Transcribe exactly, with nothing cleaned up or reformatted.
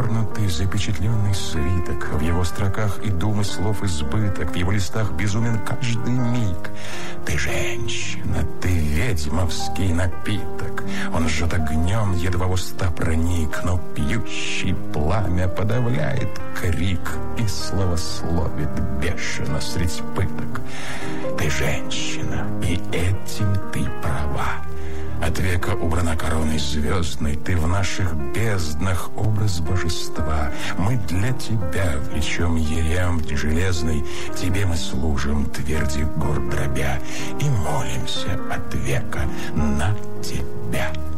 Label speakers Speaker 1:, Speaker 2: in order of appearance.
Speaker 1: перевернутый, запечатленный свиток. В его строках и думы слов избыток, в его листах безумен каждый миг. Ты женщина, ты ведьмовский напиток. Он жжет огнем, едва в уста проник, но пьющий пламя подавляет крик и словословит бешено средь пыток. Ты женщина, и этим ты права. От века убрана короной звездной, ты в наших безднах образ божества. Мы для тебя влечем ерем железный, тебе мы служим, тверди гор дробя, и молимся от века на тебя.